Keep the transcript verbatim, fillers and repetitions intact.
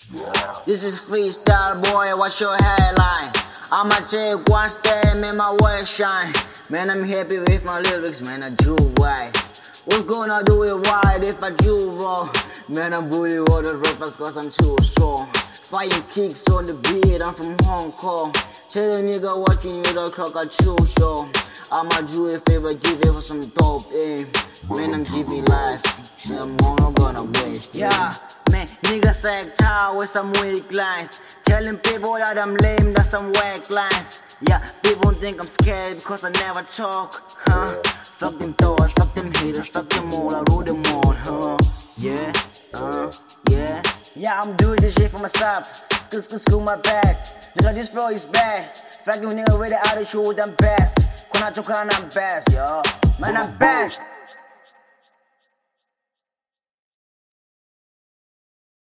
This is freestyle, boy, what's your headline? I'ma take one step, make my way shine. Man, I'm happy with my lyrics, man, I do right. What's gonna do it right if I do wrong? Man, I'm bully all the rappers cause I'm too strong. Fire kicks on the beat, I'm from Hong Kong. Tell a nigga watching you the clock, I choose yo. I'ma do a favor, give it for some dope, eh? Man, I'm giving life, I'm not gonna waste. Yeah, man, niggas act tired with some weak lines. Telling people that I'm lame, that's some whack lines. Yeah, people think I'm scared because I never talk, huh? Fuck them thoughts, fuck them haters, fuck them all, I rule them all, huh? Yeah, uh, yeah. Yeah, I'm doing this shit for myself. School, school, school my back. Look at this flow is bad. Fuck you nigga with the attitude, I'm best. Kuna to kana, I'm best, yo. Man, I'm best.